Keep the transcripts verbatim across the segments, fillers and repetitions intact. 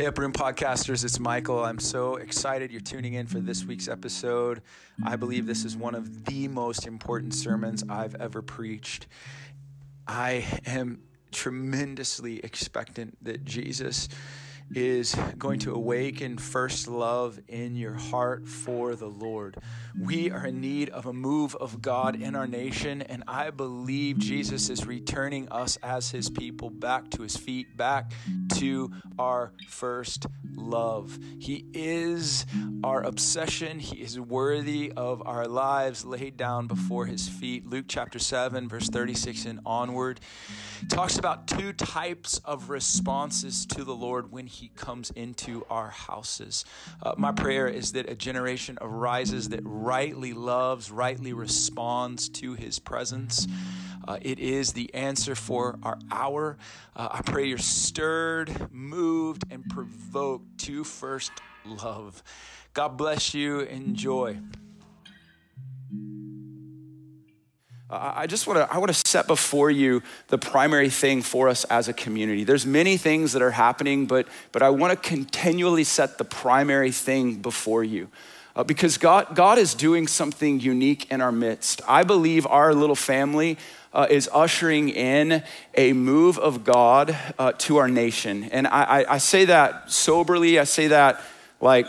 Hey, Upper Room Podcasters, it's Michael. I'm so excited you're tuning in for this week's episode. I believe this is one of the most important sermons I've ever preached. I am tremendously expectant that Jesus is going to awaken first love in your heart for the Lord. We are in need of a move of God in our nation, and I believe Jesus is returning us as his people back to his feet, back to our first love. He is our obsession. He is worthy of our lives laid down before his feet. Luke chapter seven, verse thirty-six and onward talks about two types of responses to the Lord when he comes into our houses. Uh, my prayer is that a generation arises that rightly loves, rightly responds to his presence. Uh, it is the answer for our hour. Uh, I pray you're stirred, moved, and provoked to first love. God bless you. Enjoy. I just want to I want to set before you the primary thing for us as a community. There's many things that are happening, but but I want to continually set the primary thing before you. Uh, because God God is doing something unique in our midst. I believe our little family uh, is ushering in a move of God uh, to our nation. And I, I, I say that soberly. I say that like,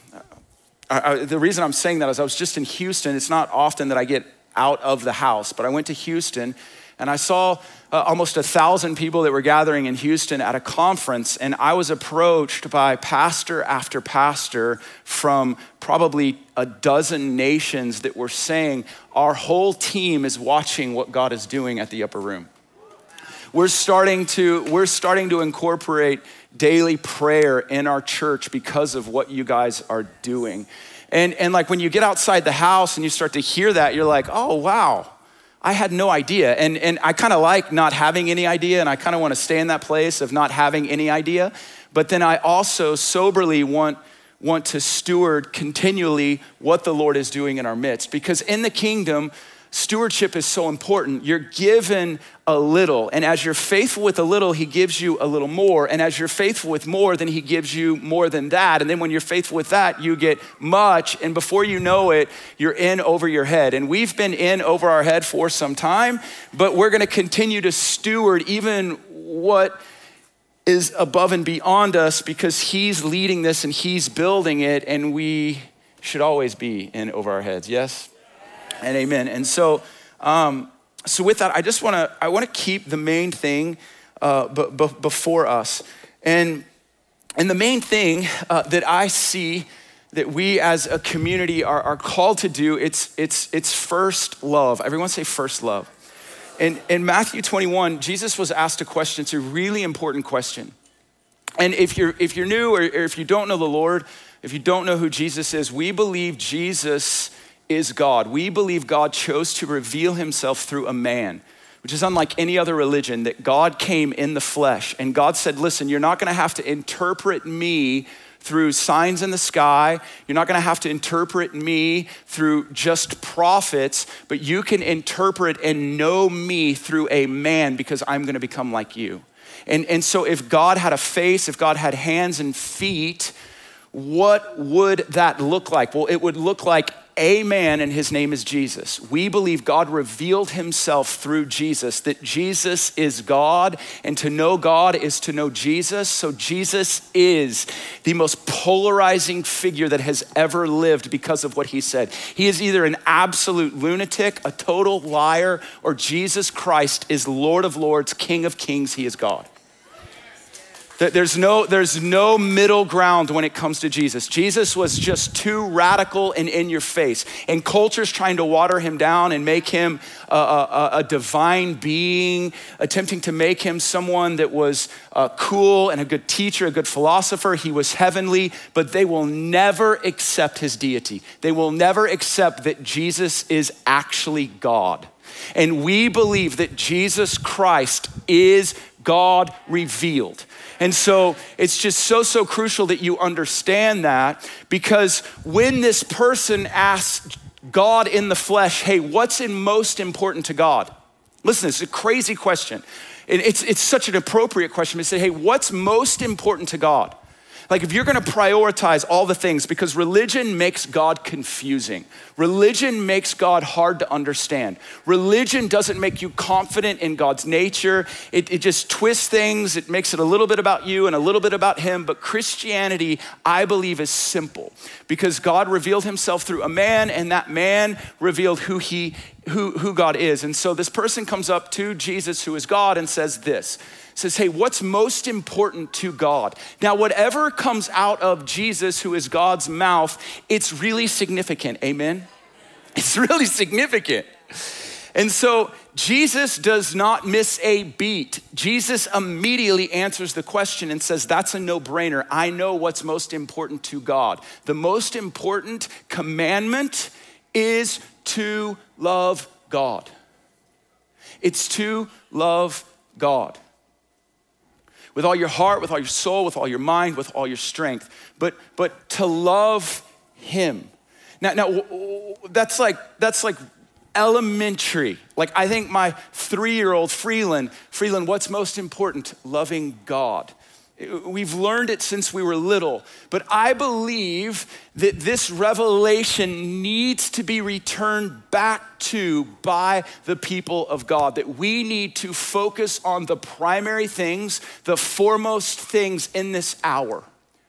I, I, the reason I'm saying that is I was just in Houston. It's not often that I get out of the house, but I went to Houston and I saw uh, almost a thousand people that were gathering in Houston at a conference, and I was approached by pastor after pastor from probably a dozen nations that were saying, our whole team is watching what God is doing at the Upper Room. We're starting to, we're starting to incorporate daily prayer in our church because of what you guys are doing. And and like when you get outside the house and you start to hear that, you're like, oh, wow, I had no idea. And, and I kind of like not having any idea, and I kind of want to stay in that place of not having any idea. But then I also soberly want, want to steward continually what the Lord is doing in our midst. Because in the kingdom, stewardship is so important. You're given a little, and as you're faithful with a little, he gives you a little more. And as you're faithful with more, then he gives you more than that. And then when you're faithful with that, you get much. And before you know it, you're in over your head. And we've been in over our head for some time, but we're gonna continue to steward even what is above and beyond us because he's leading this and he's building it, and we should always be in over our heads, yes? And amen. And so, um, so with that, I just want to I want to keep the main thing uh, b- b- before us, and and the main thing uh, that I see that we as a community are, are called to do it's it's it's first love. Everyone say first love. And in Matthew twenty-one, Jesus was asked a question. It's a really important question. And if you're if you're new or, or if you don't know the Lord, if you don't know who Jesus is, we believe Jesus is God. We believe God chose to reveal himself through a man, which is unlike any other religion, that God came in the flesh. And God said, listen, you're not gonna have to interpret me through signs in the sky. You're not gonna have to interpret me through just prophets, but you can interpret and know me through a man because I'm gonna become like you. And, and so if God had a face, if God had hands and feet, what would that look like? Well, it would look like a man, and his name is Jesus. We believe God revealed himself through Jesus, that Jesus is God, and to know God is to know Jesus. So Jesus is the most polarizing figure that has ever lived because of what he said. He is either an absolute lunatic, a total liar, or Jesus Christ is Lord of Lords, King of Kings. He is God. There's no, there's no middle ground when it comes to Jesus. Jesus was just too radical and in your face. And culture's trying to water him down and make him a, a, a divine being, attempting to make him someone that was uh, cool and a good teacher, a good philosopher. He was heavenly, but they will never accept his deity. They will never accept that Jesus is actually God. And we believe that Jesus Christ is God revealed. And so it's just so, so crucial that you understand that, because when this person asks God in the flesh, hey, what's in most important to God? Listen, it's a crazy question. It's, it's such an appropriate question. We say, hey, what's most important to God? Like if you're gonna prioritize all the things, because religion makes God confusing. Religion makes God hard to understand. Religion doesn't make you confident in God's nature. It, it just twists things. It makes it a little bit about you and a little bit about him. But Christianity, I believe, is simple because God revealed himself through a man, and that man revealed who he, who, who God is. And so this person comes up to Jesus, who is God, and says this. Says, hey, what's most important to God? Now, whatever comes out of Jesus, who is God's mouth, it's really significant, amen? It's really significant. And so Jesus does not miss a beat. Jesus immediately answers the question and says, that's a no-brainer. I know what's most important to God. The most important commandment is to love God. It's to love God. With all your heart, with all your soul, with all your mind, with all your strength, but but to love him. Now, now that's like that's like elementary. Like I think my three-year-old Freeland, Freeland, what's most important? Loving God. We've learned it since we were little, but I believe that this revelation needs to be returned back to by the people of God, that we need to focus on the primary things, the foremost things in this hour.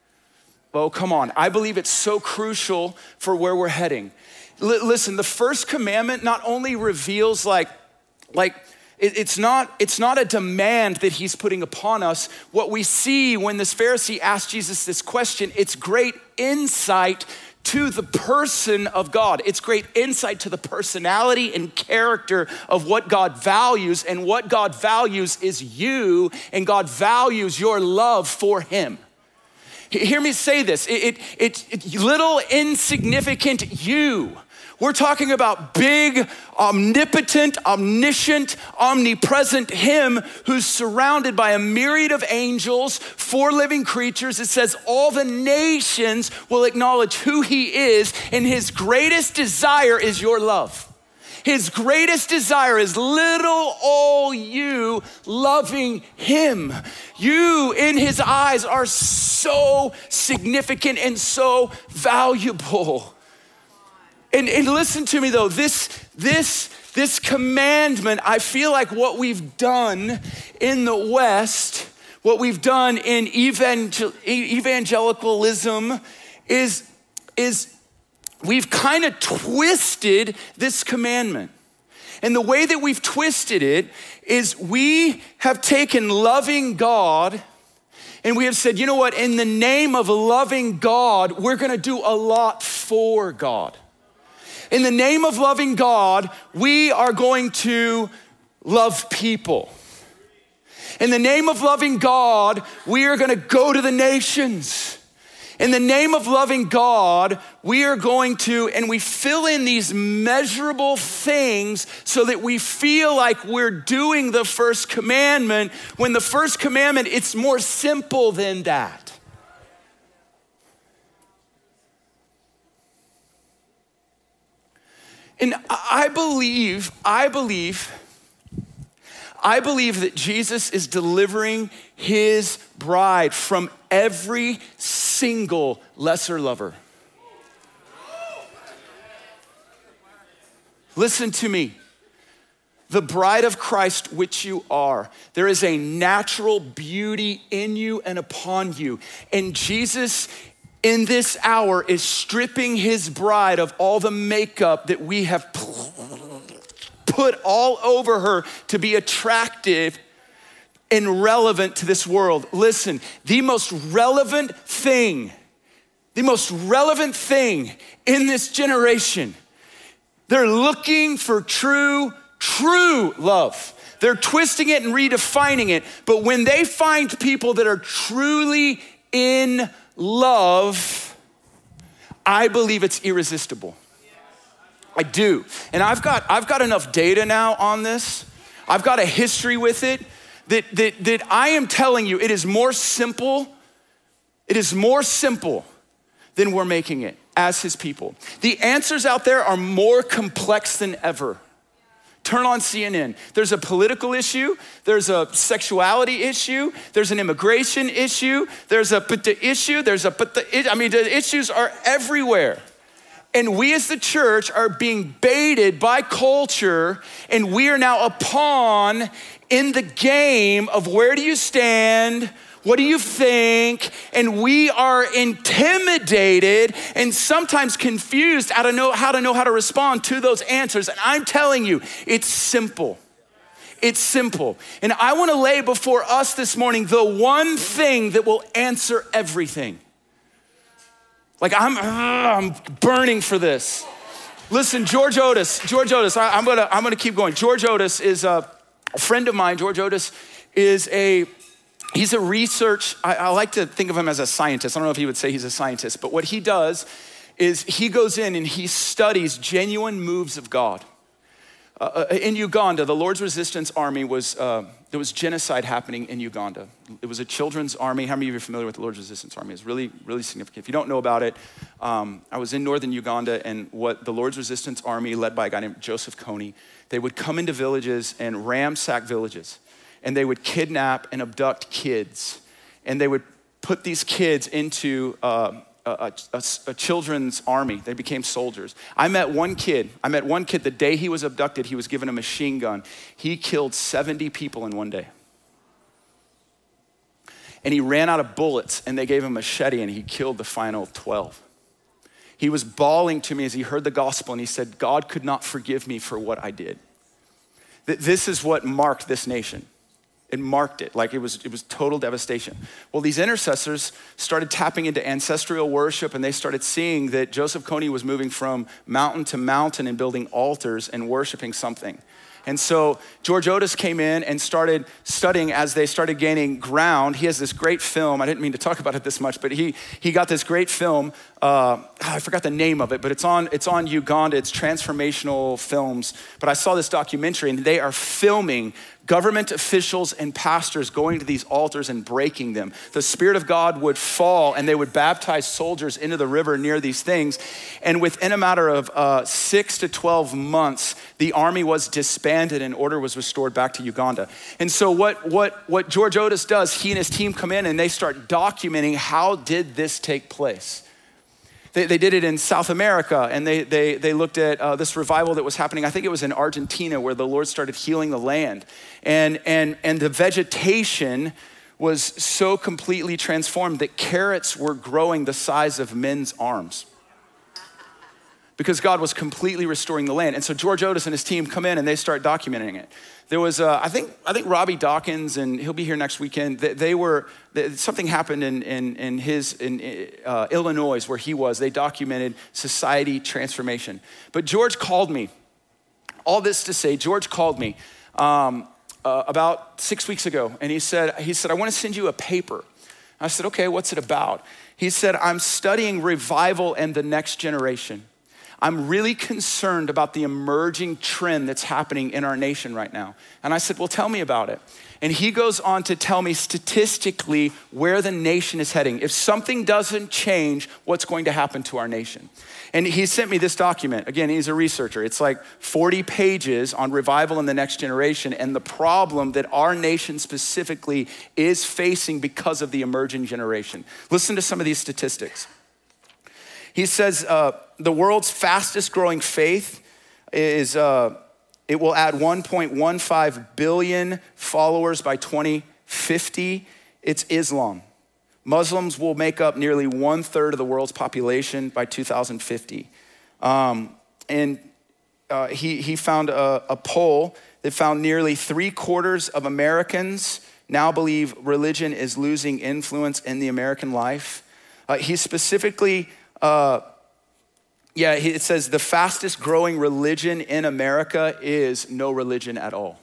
Oh, come on. I believe it's so crucial for where we're heading. L- listen, the first commandment not only reveals like, like, It's not, it's not a demand that he's putting upon us. What we see when this Pharisee asked Jesus this question, it's great insight to the person of God. It's great insight to the personality and character of what God values, and what God values is you, and God values your love for him. Hear me say this, it, it, it, it little insignificant you. We're talking about big, omnipotent, omniscient, omnipresent him who's surrounded by a myriad of angels, four living creatures. It says all the nations will acknowledge who he is, and his greatest desire is your love. His greatest desire is little old you loving him. You in his eyes are so significant and so valuable. And, and listen to me though, this, this, this commandment, I feel like what we've done in the West, what we've done in evangel- evangelicalism is, is we've kind of twisted this commandment. And the way that we've twisted it is we have taken loving God and we have said, you know what, in the name of loving God, we're gonna do a lot for God. In the name of loving God, we are going to love people. In the name of loving God, we are gonna go to the nations. In the name of loving God, we are going to, and we fill in these measurable things so that we feel like we're doing the first commandment, when the first commandment, it's more simple than that. And I believe, I believe, I believe that Jesus is delivering his bride from every single lesser lover. Listen to me. The bride of Christ, which you are, there is a natural beauty in you and upon you. And Jesus in this hour is stripping his bride of all the makeup that we have put all over her to be attractive and relevant to this world. Listen, the most relevant thing, the most relevant thing in this generation, they're looking for true, true love. They're twisting it and redefining it. But when they find people that are truly in love, I believe it's irresistible. I do. And I've got I've got enough data now on this. I've got a history with it that, that, that I am telling you, it is more simple. It is more simple than we're making it as his people. The answers out there are more complex than ever. Turn on C N N. There's a political issue. There's a sexuality issue. There's an immigration issue. There's a but the issue. There's a but the, I mean, the issues are everywhere. And we as the church are being baited by culture, and we are now a pawn in the game of where do you stand? What do you think? And we are intimidated and sometimes confused how to know how to know how to respond to those answers. And I'm telling you, it's simple. It's simple. And I want to lay before us this morning the one thing that will answer everything. Like I'm, I'm burning for this. Listen, George Otis, George Otis, I, I'm gonna, I'm gonna keep going. George Otis is a, a friend of mine. George Otis is a, he's a research, I, I like to think of him as a scientist. I don't know if he would say he's a scientist, but what he does is he goes in and he studies genuine moves of God. Uh, in Uganda, the Lord's Resistance Army was, uh, there was genocide happening in Uganda. It was a children's army. How many of you are familiar with the Lord's Resistance Army? It's really, really significant. If you don't know about it, um, I was in northern Uganda, and what the Lord's Resistance Army, led by a guy named Joseph Kony, they would come into villages and ransack villages, and they would kidnap and abduct kids, and they would put these kids into uh, A, a, a children's army. They became soldiers. I met one kid. I met one kid the day he was abducted. He was given a machine gun. He killed seventy people in one day. And he ran out of bullets, and they gave him a machete, and he killed the final twelve. He was bawling to me as he heard the gospel, and he said, God could not forgive me for what I did. This is what marked this nation. It marked it, like it was, it was total devastation. Well, these intercessors started tapping into ancestral worship, and they started seeing that Joseph Kony was moving from mountain to mountain and building altars and worshiping something. And so George Otis came in and started studying as they started gaining ground. He has this great film. I didn't mean to talk about it this much, but he he got this great film. Uh, I forgot the name of it, but it's on it's on Uganda. It's Transformational Films. But I saw this documentary, and they are filming government officials and pastors going to these altars and breaking them. The Spirit of God would fall, and they would baptize soldiers into the river near these things. And within a matter of uh, six to twelve months, the army was disbanded and order was restored back to Uganda. And so what, what, what George Otis does, he and his team come in and they start documenting how did this take place. They, they did it in South America, and they they they looked at uh, this revival that was happening. I think it was in Argentina, where the Lord started healing the land, and and and the vegetation was so completely transformed that carrots were growing the size of men's arms, because God was completely restoring the land. And so George Otis and his team come in and they start documenting it. There was, uh, I think, I think Robbie Dawkins, and he'll be here next weekend. They, they were they, something happened in in, in his in uh, Illinois, where he was. They documented society transformation. But George called me. All this to say, George called me um, uh, about six weeks ago, and he said, he said, I want to send you a paper. I said, okay, what's it about? He said, I'm studying revival and the next generation. I'm really concerned about the emerging trend that's happening in our nation right now. And I said, well, tell me about it. And he goes on to tell me statistically where the nation is heading. If something doesn't change, what's going to happen to our nation? And he sent me this document. Again, he's a researcher. It's like forty pages on revival in the next generation and the problem that our nation specifically is facing because of the emerging generation. Listen to some of these statistics. He says uh, the world's fastest growing faith is, uh, it will add one point one five billion followers by twenty fifty. It's Islam. Muslims will make up nearly one third of the world's population by two thousand fifty. Um, and uh, he, he found a, a poll that found nearly three quarters of Americans now believe religion is losing influence in the American life. Uh, he specifically Uh, yeah, it says the fastest growing religion in America is no religion at all.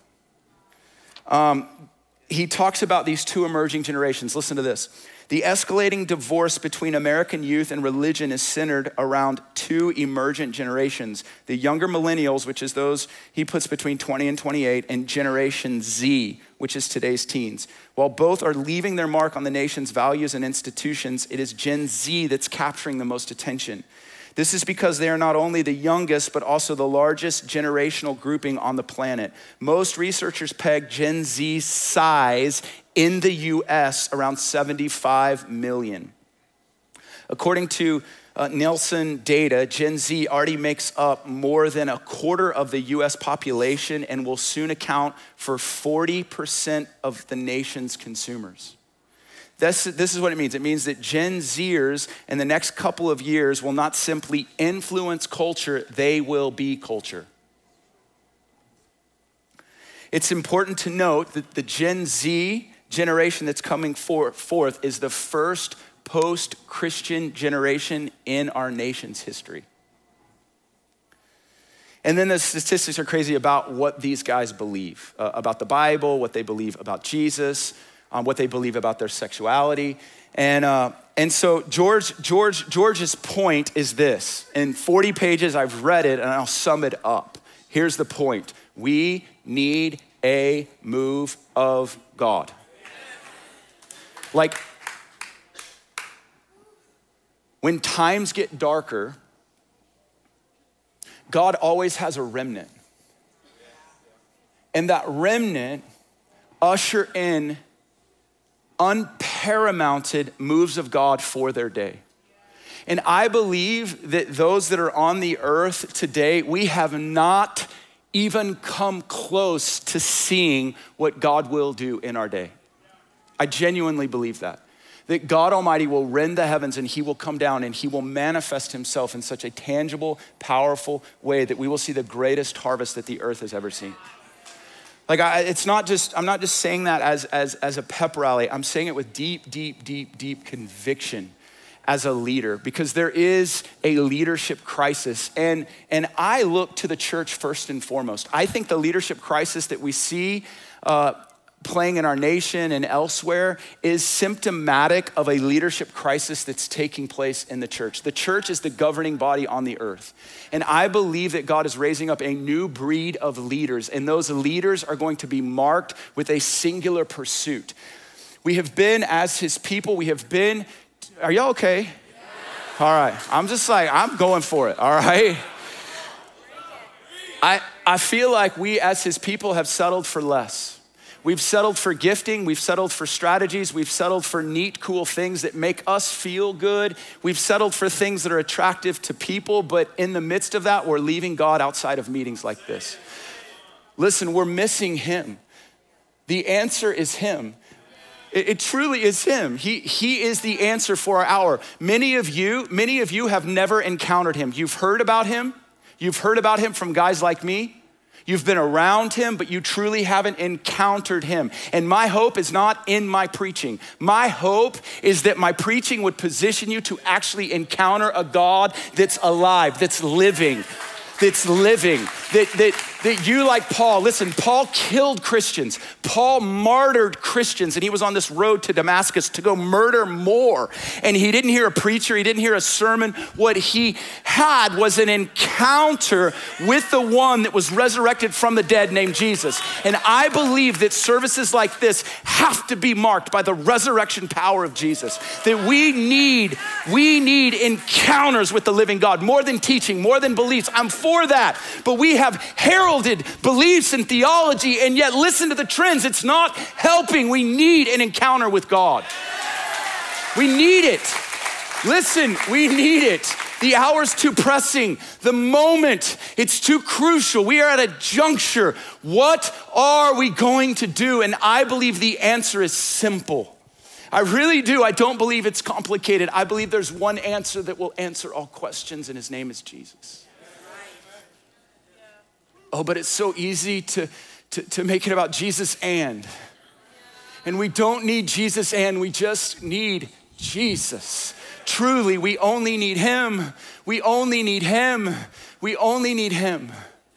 Um, he talks about these two emerging generations. Listen to this. The escalating divorce between American youth and religion is centered around two emergent generations. The younger millennials, which is those he puts between twenty and twenty-eight, and Generation Z, which is today's teens. While both are leaving their mark on the nation's values and institutions, it is Gen Z that's capturing the most attention. This is because they are not only the youngest, but also the largest generational grouping on the planet. Most researchers peg Gen Z's size in the U S around seventy-five million. According to uh, Nielsen data, Gen Z already makes up more than a quarter of the U S population and will soon account for forty percent of the nation's consumers. This, this is what it means. It means that Gen Zers in the next couple of years will not simply influence culture, they will be culture. It's important to note that the Gen Z generation that's coming for, forth is the first post-Christian generation in our nation's history. And then the statistics are crazy about what these guys believe, uh, about the Bible, what they believe about Jesus, um, what they believe about their sexuality. And uh, and so George, George, George's point is this. In forty pages, I've read it and I'll sum it up. Here's the point. We need a move of God. Like, when times get darker, God always has a remnant. And that remnant usher in unparamounted moves of God for their day. And I believe that those that are on the earth today, we have not even come close to seeing what God will do in our day. I genuinely believe that. That God Almighty will rend the heavens and he will come down and he will manifest himself in such a tangible, powerful way that we will see the greatest harvest that the earth has ever seen. Like, I, it's not just, I'm not just saying that as, as, as a pep rally. I'm saying it with deep, deep, deep, deep conviction as a leader, because there is a leadership crisis. And, and I look to the church first and foremost. I think the leadership crisis that we see uh, playing in our nation and elsewhere is symptomatic of a leadership crisis that's taking place in the church. The church is the governing body on the earth. And I believe that God is raising up a new breed of leaders, and those leaders are going to be marked with a singular pursuit. We have been, as his people, we have been, are y'all okay? All right, I'm just like, I'm going for it, all right? I, I feel like we as his people have settled for less. We've settled for gifting, we've settled for strategies, we've settled for neat, cool things that make us feel good. We've settled for things that are attractive to people, but in the midst of that, we're leaving God outside of meetings like this. Listen, we're missing him. The answer is him. It, it truly is him. He, he is the answer for our hour. Many of you, many of you have never encountered him. You've heard about him. You've heard about him from guys like me. You've been around him, but you truly haven't encountered him. And my hope is not in my preaching. My hope is that my preaching would position you to actually encounter a God that's alive, that's living, that's living, that, that, that you like Paul. Listen, Paul killed Christians. Paul martyred Christians, and he was on this road to Damascus to go murder more. And he didn't hear a preacher, he didn't hear a sermon. What he had was an encounter with the one that was resurrected from the dead named Jesus. And I believe that services like this have to be marked by the resurrection power of Jesus. That we need, we need encounters with the living God, more than teaching, more than beliefs. I'm for that, but we have heralded beliefs and theology, and yet listen to the trends. It's not helping. We need an encounter with God. We need it. Listen, we need it. The hour's too pressing. The moment, it's too crucial. We are at a juncture. What are we going to do? And I believe the answer is simple. I really do. I don't believe it's complicated. I believe there's one answer that will answer all questions, and his name is Jesus. Oh, but it's so easy to, to, to make it about Jesus and. And we don't need Jesus and, we just need Jesus. Truly, we only need him. We only need him. We only need him.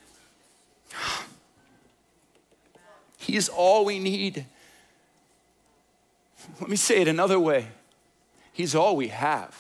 He is all we need. Let me say it another way. He's all we have.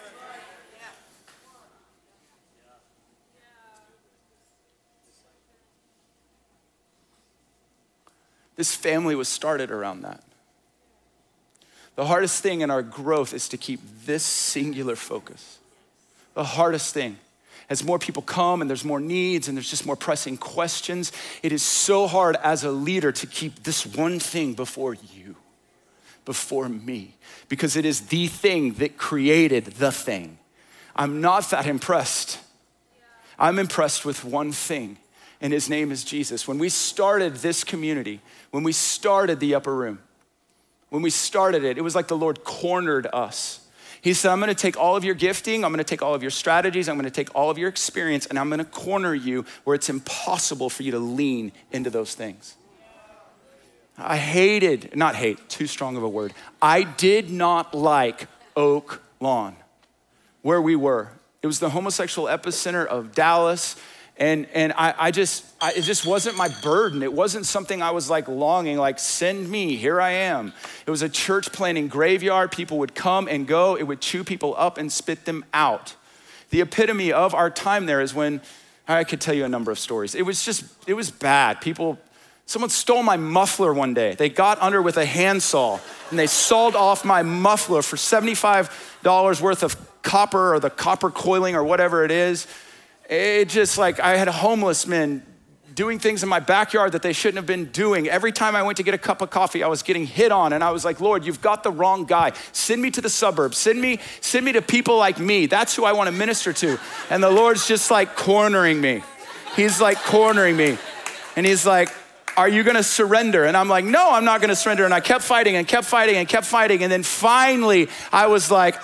This family was started around that. The hardest thing in our growth is to keep this singular focus. The hardest thing. As more people come and there's more needs and there's just more pressing questions, it is so hard as a leader to keep this one thing before you, before me, because it is the thing that created the thing. I'm not that impressed. I'm impressed with one thing, and his name is Jesus. When we started this community, when we started the upper room, when we started it, it was like the Lord cornered us. He said, I'm gonna take all of your gifting, I'm gonna take all of your strategies, I'm gonna take all of your experience, and I'm gonna corner you where it's impossible for you to lean into those things. I hated, not hate, too strong of a word. I did not like Oak Lawn, where we were. It was the homosexual epicenter of Dallas. And and I, I just, I, it just wasn't my burden. It wasn't something I was like longing, like send me, here I am. It was a church planting graveyard. People would come and go. It would chew people up and spit them out. The epitome of our time there is when, I could tell you a number of stories. It was just, it was bad. People, someone stole my muffler one day. They got under with a handsaw and they sawed off my muffler for seventy-five dollars worth of copper or the copper coiling or whatever it is. It just like, I had homeless men doing things in my backyard that they shouldn't have been doing. Every time I went to get a cup of coffee, I was getting hit on, and I was like, Lord, you've got the wrong guy. Send me to the suburbs. Send me, send me to people like me. That's who I want to minister to. And the Lord's just like cornering me. He's like cornering me. And he's like, are you gonna surrender? And I'm like, no, I'm not gonna surrender. And I kept fighting and kept fighting and kept fighting. And then finally, I was like,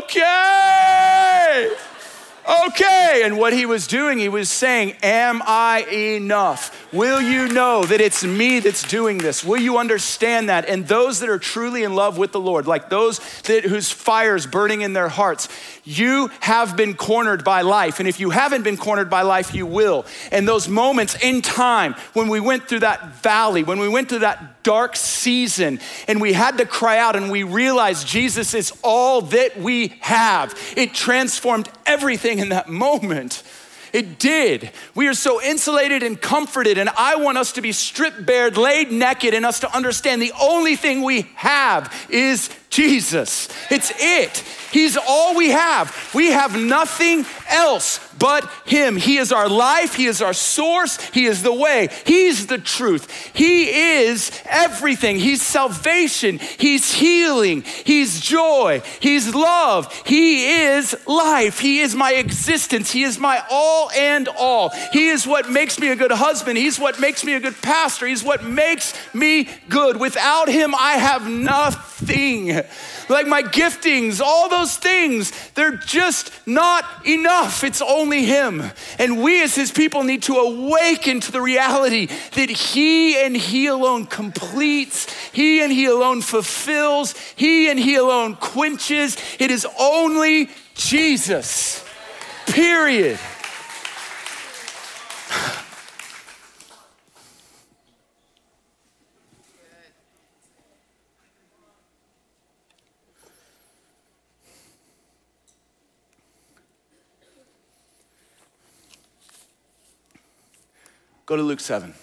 okay. Okay, and what he was doing, he was saying, am I enough? Will you know that it's me that's doing this? Will you understand that? And those that are truly in love with the Lord, like those that whose fire is burning in their hearts, you have been cornered by life. And if you haven't been cornered by life, you will. And those moments in time when we went through that valley, when we went through that dark season and we had to cry out and we realized Jesus is all that we have, it transformed everything in that moment. It did. We are so insulated and comforted, and I want us to be stripped bare, laid naked, and us to understand the only thing we have is Jesus. It's it. He's all we have. We have nothing else but him. He is our life. He is our source. He is the way. He's the truth. He is everything. He's salvation. He's healing. He's joy. He's love. He is life. He is my existence. He is my all and all. He is what makes me a good husband. He's what makes me a good pastor. He's what makes me good. Without him, I have nothing. Like my giftings, all those things, they're just not enough. It's only him. And we as his people need to awaken to the reality that he and he alone completes, he and he alone fulfills, he and he alone quenches. It is only Jesus, period. Go to Luke seven.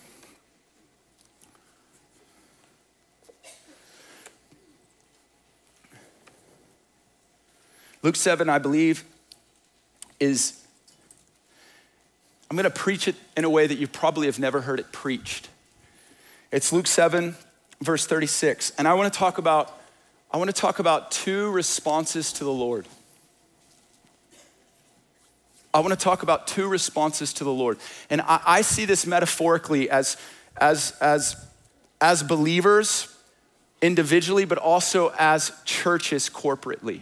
Luke seven, I believe, is, I'm gonna preach it in a way that you probably have never heard it preached. It's Luke seven, verse thirty-six. And I wanna talk about, I wanna talk about two responses to the Lord. I wanna talk about two responses to the Lord. And I, I see this metaphorically as, as, as, as believers individually, but also as churches corporately.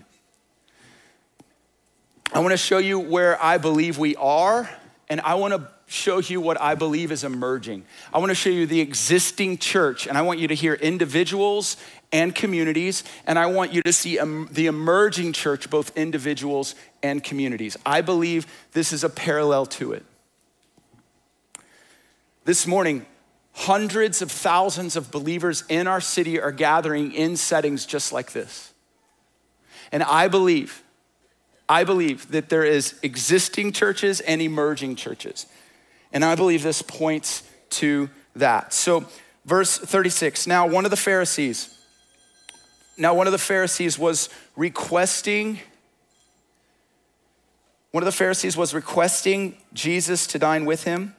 I wanna show you where I believe we are, and I wanna show you what I believe is emerging. I wanna show you the existing church, and I want you to hear individuals and communities, and I want you to see um, the emerging church, both individuals and communities. I believe this is a parallel to it. This morning, hundreds of thousands of believers in our city are gathering in settings just like this. And I believe, I believe that there is existing churches and emerging churches. And I believe this points to that. So verse thirty-six, now one of the Pharisees, Now, one of the Pharisees was requesting One of the Pharisees was requesting Jesus to dine with him.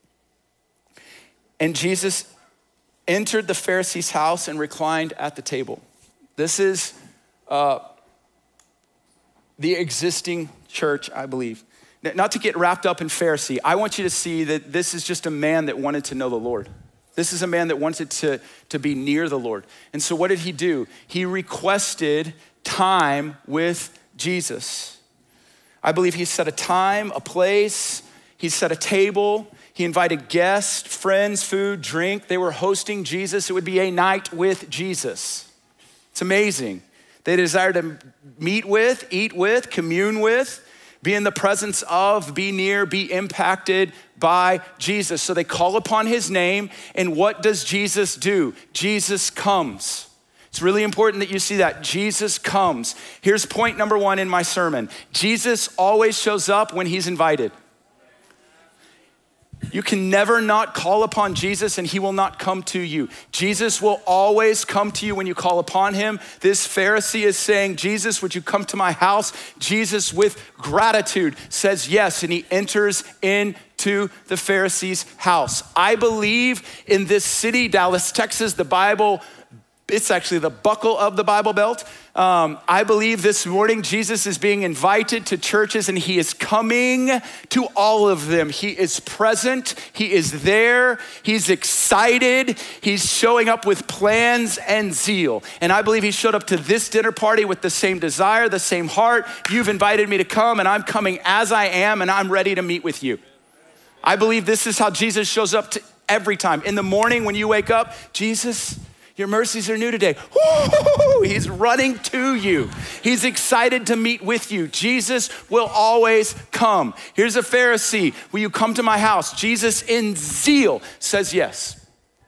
And Jesus entered the Pharisee's house and reclined at the table. This is uh, the existing church, I believe. Not to get wrapped up in Pharisee, I want you to see that this is just a man that wanted to know the Lord. This is a man that wanted to, to be near the Lord. And so what did he do? He requested time with Jesus. I believe he set a time, a place, he set a table, he invited guests, friends, food, drink. They were hosting Jesus. It would be a night with Jesus. It's amazing. They desired to meet with, eat with, commune with, be in the presence of, be near, be impacted by Jesus. So they call upon his name, and what does Jesus do? Jesus comes. It's really important that you see that. Jesus comes. Here's point number one in my sermon. Jesus always shows up when he's invited. You can never not call upon Jesus and he will not come to you. Jesus will always come to you when you call upon him. This Pharisee is saying, Jesus, would you come to my house? Jesus, with gratitude, says yes, and he enters into the Pharisee's house. I believe in this city, Dallas, Texas, the Bible, it's actually the buckle of the Bible Belt. Um, I believe this morning Jesus is being invited to churches and he is coming to all of them. He is present, he is there, he's excited, he's showing up with plans and zeal. And I believe he showed up to this dinner party with the same desire, the same heart. You've invited me to come and I'm coming as I am and I'm ready to meet with you. I believe this is how Jesus shows up to every time. In the morning when you wake up, Jesus, your mercies are new today. Woo! He's running to you. He's excited to meet with you. Jesus will always come. Here's a Pharisee. Will you come to my house? Jesus in zeal says yes.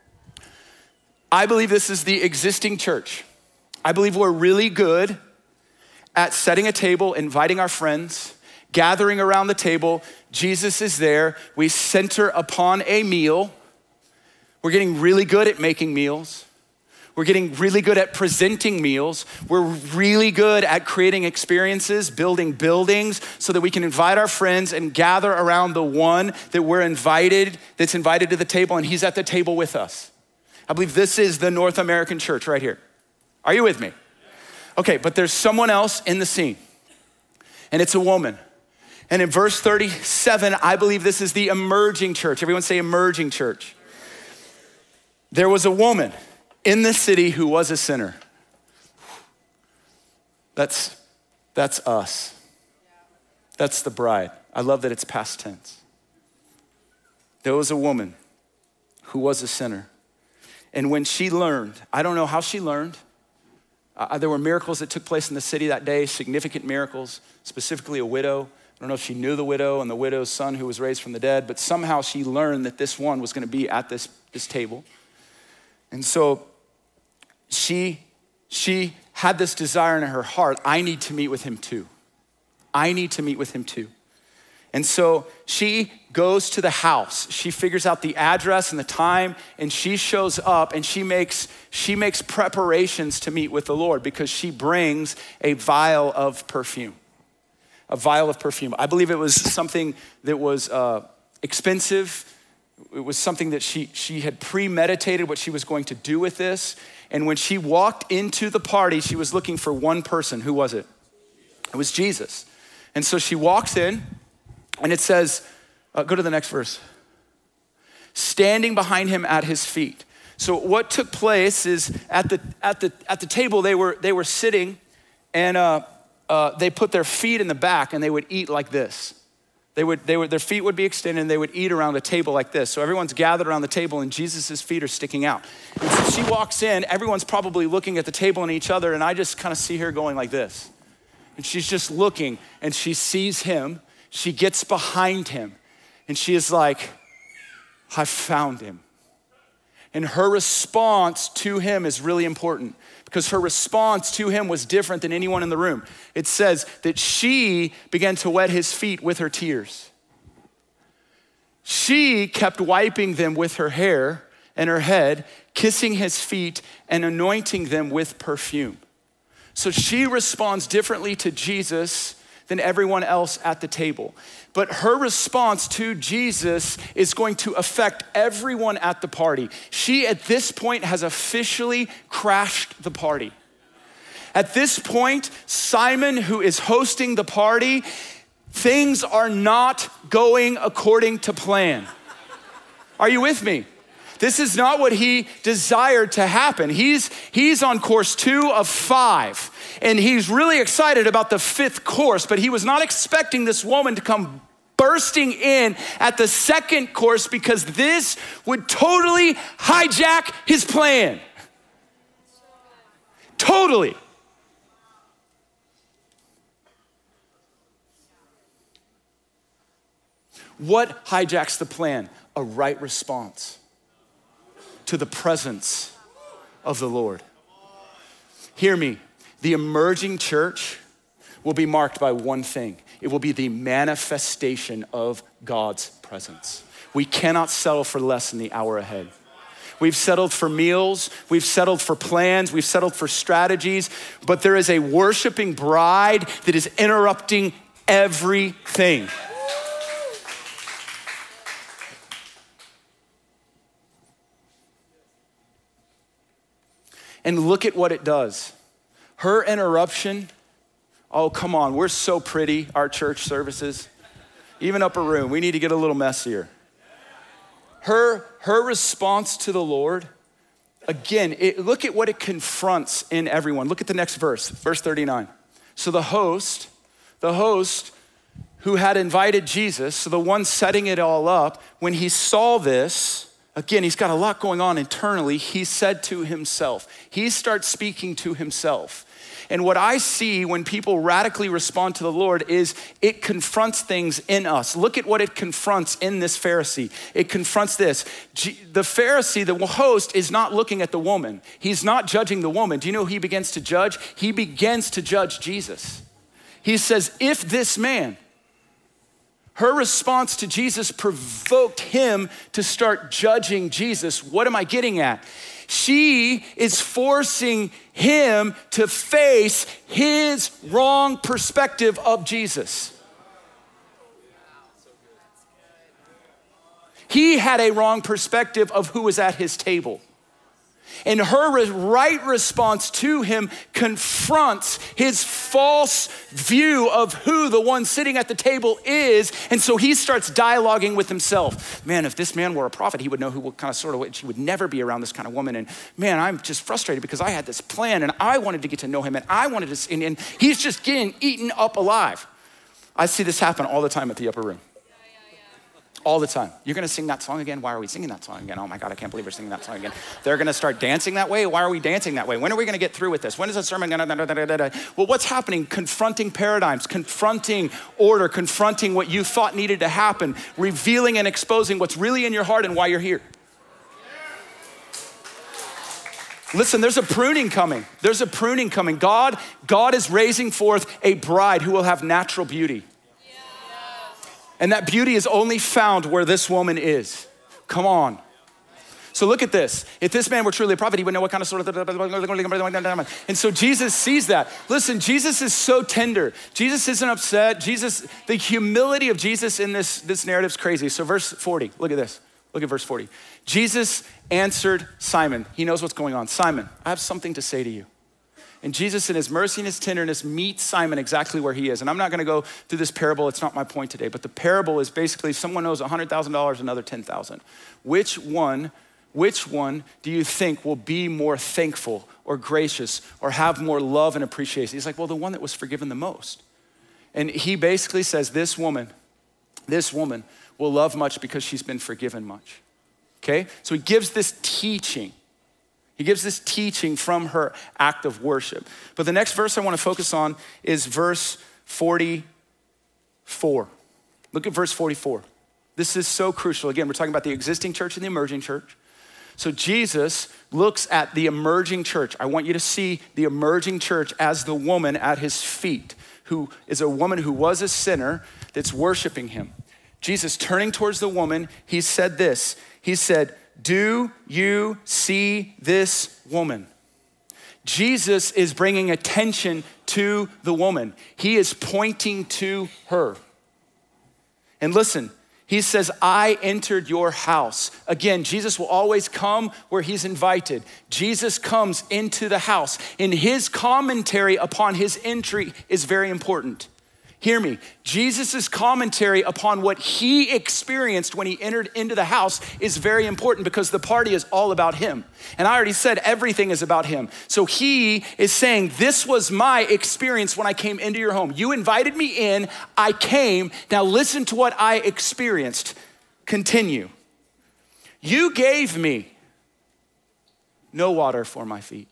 I believe this is the existing church. I believe we're really good at setting a table, inviting our friends, gathering around the table. Jesus is there. We center upon a meal. We're getting really good at making meals. We're getting really good at presenting meals. We're really good at creating experiences, building buildings so that we can invite our friends and gather around the one that we're invited, that's invited to the table, and he's at the table with us. I believe this is the North American church right here. Are you with me? Okay, but there's someone else in the scene, and it's a woman. And in verse thirty-seven, I believe this is the emerging church. Everyone say emerging church. There was a woman in the city who was a sinner. That's, that's us. That's the bride. I love that it's past tense. There was a woman who was a sinner. And when she learned, I don't know how she learned. Uh, there were miracles that took place in the city that day, significant miracles, specifically a widow. I don't know if she knew the widow and the widow's son who was raised from the dead, but somehow she learned that this one was gonna be at this, this table. And so She, she had this desire in her heart, I need to meet with him too. I need to meet with him too. And so she goes to the house. She figures out the address and the time, and she shows up and she makes, she makes preparations to meet with the Lord because she brings a vial of perfume. A vial of perfume. I believe it was something that was uh, expensive. It was something that she, she had premeditated what she was going to do with this. And when she walked into the party, she was looking for one person. Who was it? It was Jesus. And so she walks in and it says, uh, go to the next verse. Standing behind him at his feet. So what took place is at the at the at the table they were they were sitting, and uh, uh, they put their feet in the back and they would eat like this. They would, they would, their feet would be extended and they would eat around a table like this. So everyone's gathered around the table and Jesus' feet are sticking out. And so she walks in, everyone's probably looking at the table and each other, and I just kind of see her going like this. And she's just looking and she sees him, she gets behind him, and she is like, I found him. And her response to him is really important because her response to him was different than anyone in the room. It says that she began to wet his feet with her tears. She kept wiping them with her hair and her head, kissing his feet and anointing them with perfume. So she responds differently to Jesus than everyone else at the table. But her response to Jesus is going to affect everyone at the party. She, at this point, has officially crashed the party. At this point, Simon, who is hosting the party, things are not going according to plan. Are you with me? This is not what he desired to happen. He's, he's on course two of five, and he's really excited about the fifth course, but he was not expecting this woman to come bursting in at the second course because this would totally hijack his plan. Totally. What hijacks the plan? A right response to the presence of the Lord. Hear me, the emerging church will be marked by one thing. It will be the manifestation of God's presence. We cannot settle for less in the hour ahead. We've settled for meals, we've settled for plans, we've settled for strategies, but there is a worshiping bride that is interrupting everything. And look at what it does. Her interruption, oh, come on, we're so pretty, our church services. Even upper room, we need to get a little messier. Her, her response to the Lord, again, it, look at what it confronts in everyone. Look at the next verse, verse thirty-nine. So the host, the host who had invited Jesus, so the one setting it all up, when he saw this, again, he's got a lot going on internally. He said to himself, he starts speaking to himself. And what I see when people radically respond to the Lord is it confronts things in us. Look at what it confronts in this Pharisee. It confronts this. The Pharisee, the host, is not looking at the woman. He's not judging the woman. Do you know who he begins to judge? He begins to judge Jesus. He says, if this man, her response to Jesus provoked him to start judging Jesus. What am I getting at? She is forcing him to face his wrong perspective of Jesus. He had a wrong perspective of who was at his table. And her right response to him confronts his false view of who the one sitting at the table is. And so he starts dialoguing with himself. Man, if this man were a prophet, he would know who what kind of sort of, he would never be around this kind of woman. And man, I'm just frustrated because I had this plan and I wanted to get to know him and I wanted to, and, and he's just getting eaten up alive. I see this happen all the time at the upper room. All the time. You're gonna sing that song again? Why are we singing that song again? Oh my God, I can't believe we're singing that song again. They're gonna start dancing that way? Why are we dancing that way? When are we gonna get through with this? When is the sermon gonna, da, da, da, da, da. Well, what's happening? Confronting paradigms, confronting order, confronting what you thought needed to happen, revealing and exposing what's really in your heart and why you're here. Listen, there's a pruning coming. There's a pruning coming. God, God is raising forth a bride who will have natural beauty. And that beauty is only found where this woman is. Come on. So look at this. If this man were truly a prophet, he would know what kind of sort of, and so Jesus sees that. Listen, Jesus is so tender. Jesus isn't upset. Jesus, the humility of Jesus in this, this narrative is crazy. So verse forty, look at this. Look at verse forty. Jesus answered Simon. He knows what's going on. Simon, I have something to say to you. And Jesus in his mercy and his tenderness meets Simon exactly where he is. And I'm not gonna go through this parable, it's not my point today, but the parable is basically someone owes one hundred thousand dollars, another ten thousand dollars. Which one, which one do you think will be more thankful or gracious or have more love and appreciation? He's like, well, the one that was forgiven the most. And he basically says, this woman, this woman will love much because she's been forgiven much, okay? So he gives this teaching. He gives this teaching from her act of worship. But the next verse I want to focus on is verse forty-four. Look at verse forty-four. This is so crucial. Again, we're talking about the existing church and the emerging church. So Jesus looks at the emerging church. I want you to see the emerging church as the woman at his feet, who is a woman who was a sinner that's worshiping him. Jesus turning towards the woman, he said this. He said, do you see this woman? Jesus is bringing attention to the woman. He is pointing to her. And listen, he says, I entered your house. Again, Jesus will always come where he's invited. Jesus comes into the house. And his commentary upon his entry is very important. Hear me. Jesus' commentary upon what he experienced when he entered into the house is very important because the party is all about him. And I already said everything is about him. So he is saying, this was my experience when I came into your home. You invited me in, I came. Now listen to what I experienced. Continue. You gave me no water for my feet,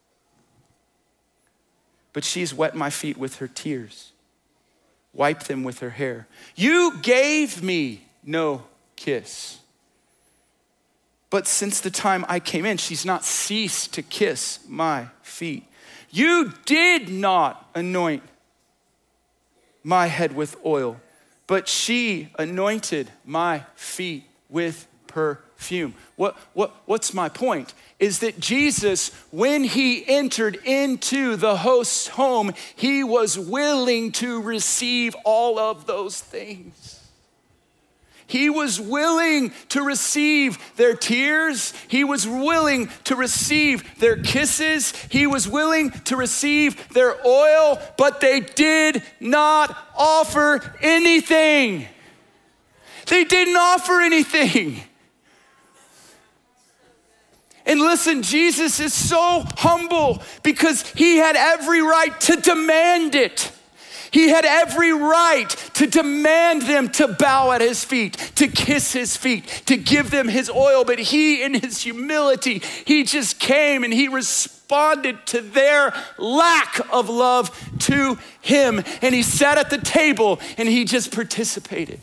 but she's wet my feet with her tears. Wipe them with her hair. You gave me no kiss. But since the time I came in, she's not ceased to kiss my feet. You did not anoint my head with oil, but she anointed my feet with perfume. What, what, what's my point? Is that Jesus, when he entered into the host's home, he was willing to receive all of those things. He was willing to receive their tears. He was willing to receive their kisses. He was willing to receive their oil, but they did not offer anything. They didn't offer anything. And listen, Jesus is so humble because he had every right to demand it. He had every right to demand them to bow at his feet, to kiss his feet, to give them his oil. But he, in his humility, he just came and he responded to their lack of love to him. And he sat at the table and he just participated.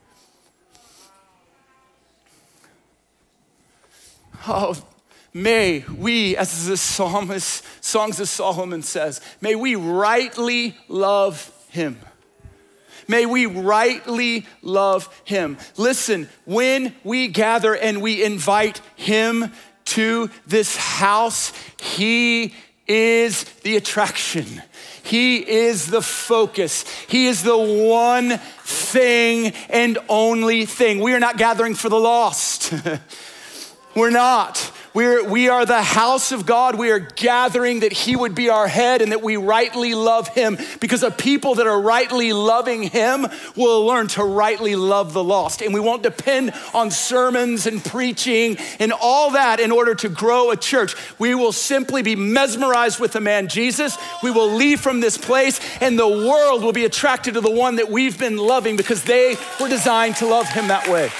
Oh, may we, as the psalmist, Songs of Solomon says, may we rightly love him. May we rightly love him. Listen, when we gather and we invite him to this house, he is the attraction. He is the focus. He is the one thing and only thing. We are not gathering for the lost. We're not. We're, we are the house of God. We are gathering that he would be our head and that we rightly love him, because a people that are rightly loving him will learn to rightly love the lost. And we won't depend on sermons and preaching and all that in order to grow a church. We will simply be mesmerized with the man Jesus. We will leave from this place and the world will be attracted to the one that we've been loving because they were designed to love him that way.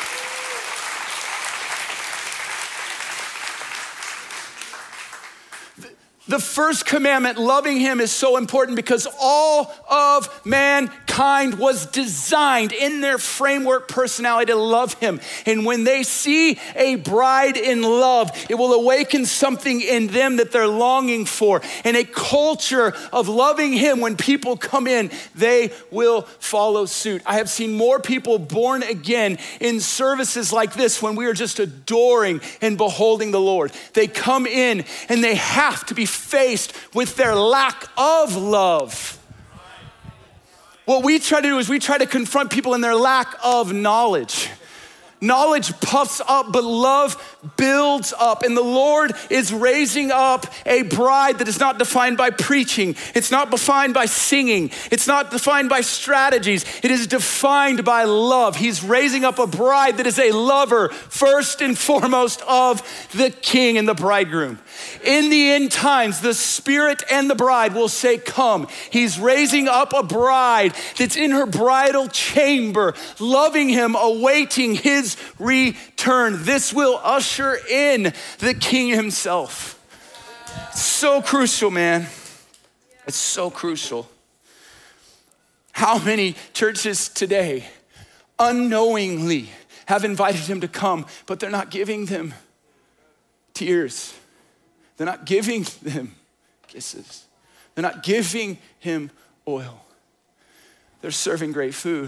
The first commandment, loving him, is so important because all of mankind was designed in their framework personality to love him. And when they see a bride in love, it will awaken something in them that they're longing for. And a culture of loving him, when people come in, they will follow suit. I have seen more people born again in services like this when we are just adoring and beholding the Lord. They come in and they have to be faced with their lack of love. What we try to do is we try to confront people in their lack of knowledge. Knowledge puffs up, but love builds up. And the Lord is raising up a bride that is not defined by preaching. It's not defined by singing. It's not defined by strategies. It is defined by love. He's raising up a bride that is a lover, first and foremost, of the king and the bridegroom. In the end times, the Spirit and the bride will say, come. He's raising up a bride that's in her bridal chamber, loving him, awaiting his return. This will usher in the king himself. So crucial, man. It's so crucial. How many churches today unknowingly have invited him to come, but they're not giving them tears. They're not giving them kisses. They're not giving him oil. They're serving great food.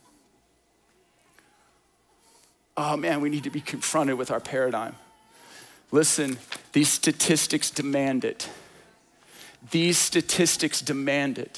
Oh man, we need to be confronted with our paradigm. Listen, these statistics demand it. These statistics demand it.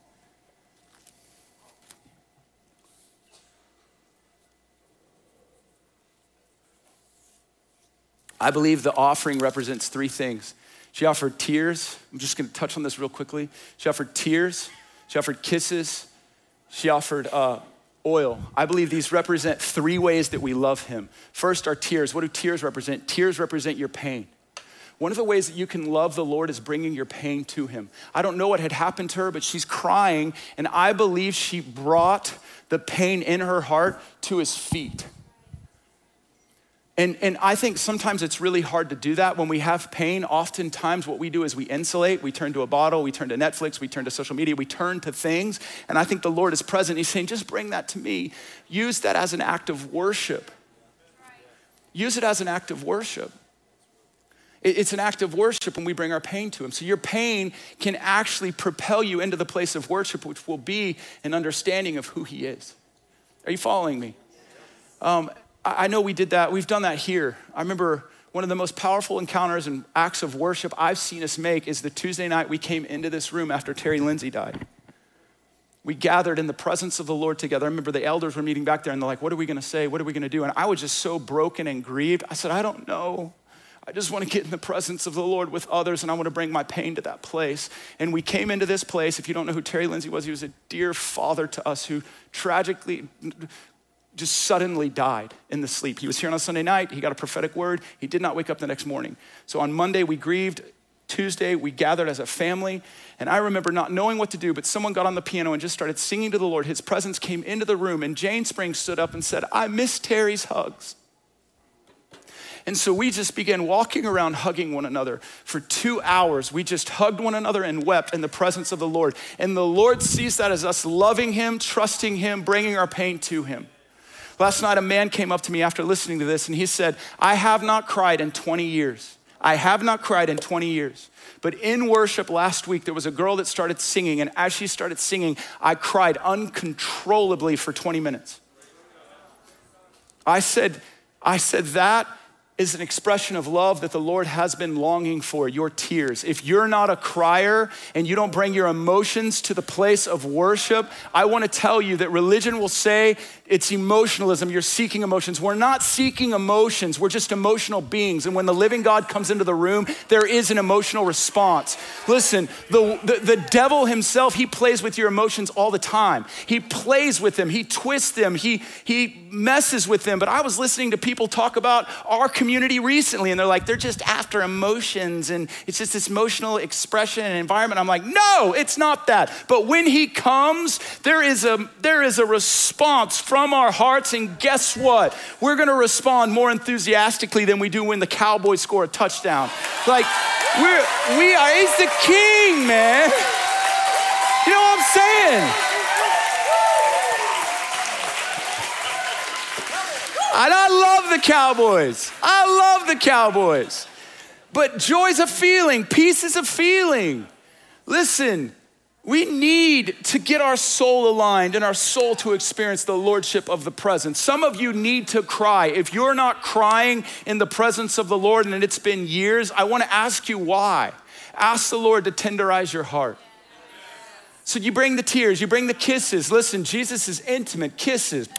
I believe the offering represents three things. She offered tears. I'm just gonna touch on this real quickly. She offered tears, she offered kisses, she offered uh, oil. I believe these represent three ways that we love him. First are tears. What do tears represent? Tears represent your pain. One of the ways that you can love the Lord is bringing your pain to him. I don't know what had happened to her, but she's crying, and I believe she brought the pain in her heart to his feet. And, and I think sometimes it's really hard to do that. When we have pain, oftentimes what we do is we insulate, we turn to a bottle, we turn to Netflix, we turn to social media, we turn to things. And I think the Lord is present. He's saying, just bring that to me. Use that as an act of worship. Use it as an act of worship. It's an act of worship when we bring our pain to him. So your pain can actually propel you into the place of worship, which will be an understanding of who he is. Are you following me? Um, I know we did that. We've done that here. I remember one of the most powerful encounters and acts of worship I've seen us make is the Tuesday night we came into this room after Terry Lindsay died. We gathered in the presence of the Lord together. I remember the elders were meeting back there and they're like, what are we gonna say? What are we gonna do? And I was just so broken and grieved. I said, I don't know. I just want to get in the presence of the Lord with others, and I want to bring my pain to that place. And we came into this place. If you don't know who Terry Lindsay was, he was a dear father to us who tragically just suddenly died in the sleep. He was here on a Sunday night. He got a prophetic word. He did not wake up the next morning. So on Monday, we grieved. Tuesday, we gathered as a family. And I remember not knowing what to do, but someone got on the piano and just started singing to the Lord. His presence came into the room, and Jane Springs stood up and said, I miss Terry's hugs. And so we just began walking around hugging one another. For two hours, we just hugged one another and wept in the presence of the Lord. And the Lord sees that as us loving him, trusting him, bringing our pain to him. Last night, a man came up to me after listening to this, and he said, I have not cried in twenty years. I have not cried in twenty years. But in worship last week, there was a girl that started singing, and as she started singing, I cried uncontrollably for twenty minutes. I said, I said that is an expression of love that the Lord has been longing for, your tears. If you're not a crier and you don't bring your emotions to the place of worship, I want to tell you that religion will say it's emotionalism, you're seeking emotions. We're not seeking emotions, we're just emotional beings. And when the living God comes into the room, there is an emotional response. Listen, the, the, the devil himself, he plays with your emotions all the time. He plays with them, he twists them, he, he messes with them. But I was listening to people talk about our community community recently, and they're like, they're just after emotions, and it's just this emotional expression and environment. I'm like, no, it's not that. But when he comes, there is a there is a response from our hearts, and guess what? We're gonna respond more enthusiastically than we do when the Cowboys score a touchdown. Like, we're we are, he's the king, man. You know what I'm saying? And I love the Cowboys. I love the Cowboys. But joy's a feeling, peace is a feeling. Listen, we need to get our soul aligned and our soul to experience the lordship of the presence. Some of you need to cry. If you're not crying in the presence of the Lord and it's been years, I want to ask you why. Ask the Lord to tenderize your heart. So you bring the tears, you bring the kisses. Listen, Jesus is intimate, kisses.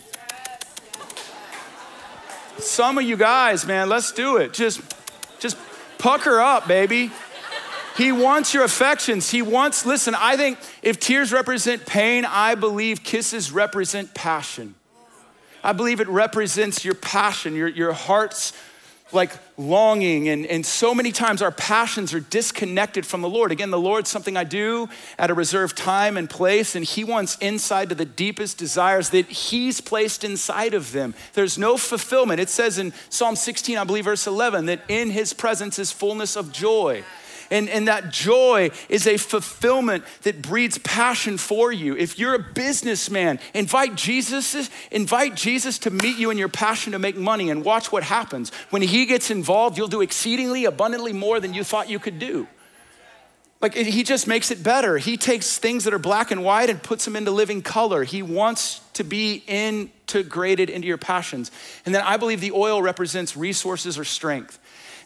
Some of you guys, man, let's do it. Just, just pucker up, baby. He wants your affections. He wants, listen, I think if tears represent pain, I believe kisses represent passion. I believe it represents your passion, your, your heart's like longing. And, and so many times our passions are disconnected from the Lord. Again, the Lord's something I do at a reserved time and place, and he wants insight to the deepest desires that he's placed inside of them. There's no fulfillment. It says in Psalm sixteen, I believe verse eleven, that in his presence is fullness of joy. And, and that joy is a fulfillment that breeds passion for you. If you're a businessman, invite Jesus, invite Jesus to meet you in your passion to make money, and watch what happens. When he gets involved, you'll do exceedingly abundantly more than you thought you could do. Like, he just makes it better. He takes things that are black and white and puts them into living color. He wants to be integrated into your passions. And then I believe the oil represents resources or strength.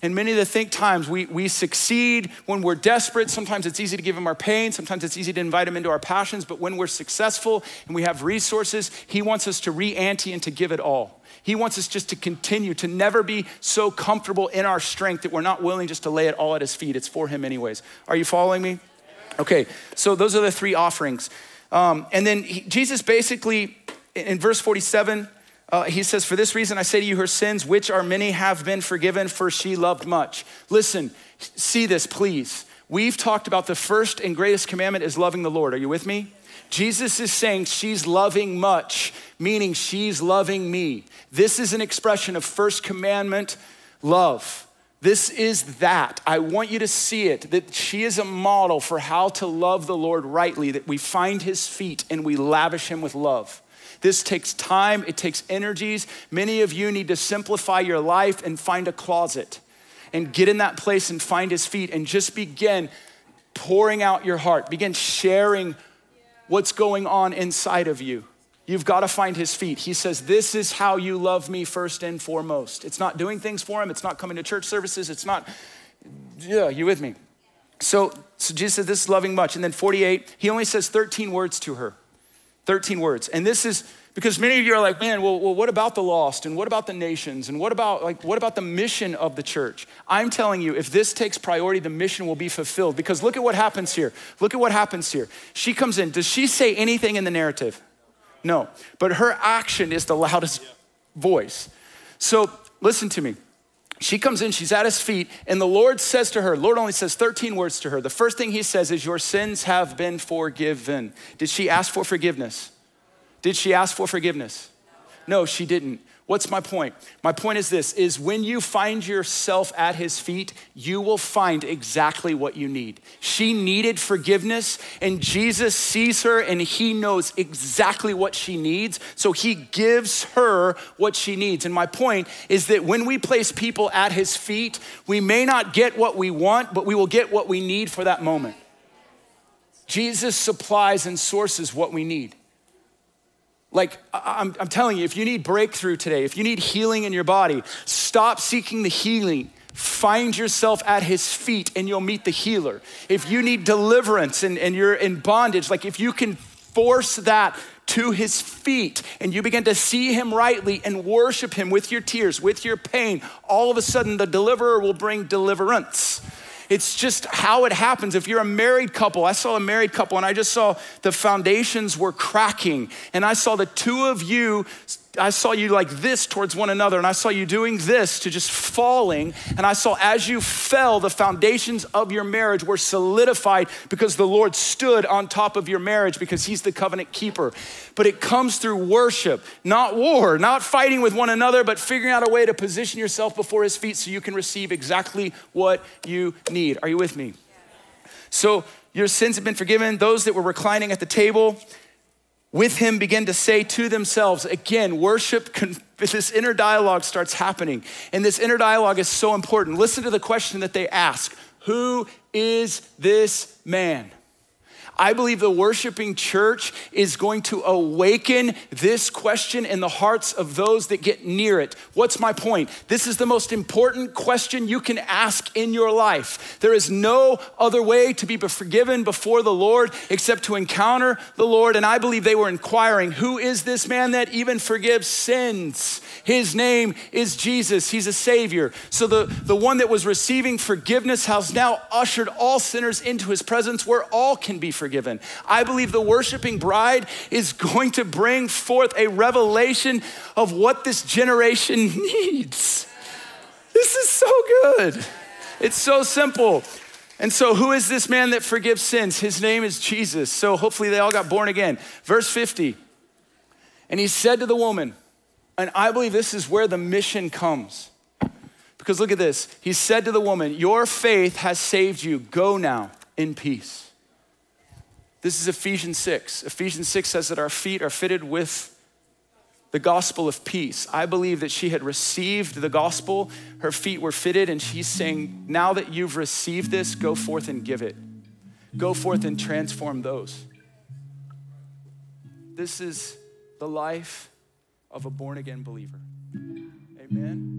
And many of the think times we, we succeed when we're desperate. Sometimes it's easy to give him our pain. Sometimes it's easy to invite him into our passions. But when we're successful and we have resources, he wants us to re-ante and to give it all. He wants us just to continue, to never be so comfortable in our strength that we're not willing just to lay it all at his feet. It's for him anyways. Are you following me? Okay, so those are the three offerings. Um, and then he, Jesus basically, in verse forty-seven, uh, he says, for this reason I say to you, her sins, which are many, have been forgiven, for she loved much. Listen, see this, please. We've talked about the first and greatest commandment is loving the Lord. Are you with me? Jesus is saying she's loving much, meaning she's loving me. This is an expression of first commandment love. This is that. I want you to see it, that she is a model for how to love the Lord rightly, that we find his feet and we lavish him with love. This takes time, it takes energies. Many of you need to simplify your life and find a closet and get in that place and find his feet and just begin pouring out your heart. Begin sharing what's going on inside of you. You've got to find his feet. He says, this is how you love me first and foremost. It's not doing things for him. It's not coming to church services. It's not, yeah, you with me? So, so Jesus says, this is loving much. And then forty-eight, he only says thirteen words to her. thirteen words. And this is, because many of you are like, man, well, well, what about the lost? And what about the nations? And what about like, what about the mission of the church? I'm telling you, if this takes priority, the mission will be fulfilled. Because look at what happens here. Look at what happens here. She comes in. Does she say anything in the narrative? No. But her action is the loudest voice. So listen to me. She comes in, she's at his feet, and the Lord says to her, Lord only says thirteen words to her. The first thing he says is, your sins have been forgiven. Did she ask for forgiveness? Did she ask for forgiveness? No, she didn't. What's my point? My point is this, is when you find yourself at his feet, you will find exactly what you need. She needed forgiveness, and Jesus sees her and he knows exactly what she needs. So he gives her what she needs. And my point is that when we place people at his feet, we may not get what we want, but we will get what we need for that moment. Jesus supplies and sources what we need. Like, I'm, I'm telling you, if you need breakthrough today, if you need healing in your body, stop seeking the healing. Find yourself at his feet and you'll meet the healer. If you need deliverance and, and you're in bondage, like if you can force that to his feet and you begin to see him rightly and worship him with your tears, with your pain, all of a sudden the deliverer will bring deliverance. It's just how it happens. If you're a married couple, I saw a married couple and I just saw the foundations were cracking. And I saw the two of you, I saw you like this towards one another. And I saw you doing this to just falling. And I saw as you fell, the foundations of your marriage were solidified because the Lord stood on top of your marriage because he's the covenant keeper. But it comes through worship, not war, not fighting with one another, but figuring out a way to position yourself before his feet so you can receive exactly what you need. Are you with me? So your sins have been forgiven. Those that were reclining at the table with him begin to say to themselves, again, worship, this inner dialogue starts happening. And this inner dialogue is so important. Listen to the question that they ask. Who is this man? I believe the worshiping church is going to awaken this question in the hearts of those that get near it. What's my point? This is the most important question you can ask in your life. There is no other way to be forgiven before the Lord except to encounter the Lord. And I believe they were inquiring, who is this man that even forgives sins? His name is Jesus. He's a savior. So the, the one that was receiving forgiveness has now ushered all sinners into his presence where all can be forgiven. I believe the worshiping bride is going to bring forth a revelation of what this generation needs. This is so good. It's so simple. And so who is this man that forgives sins? His name is Jesus. So hopefully they all got born again. Verse fifty. And he said to the woman, and I believe this is where the mission comes. Because look at this. He said to the woman, your faith has saved you. Go now in peace. This is Ephesians six. Ephesians six says that our feet are fitted with the gospel of peace. I believe that she had received the gospel. Her feet were fitted and she's saying, now that you've received this, go forth and give it. Go forth and transform those. This is the life of a born again believer. Amen.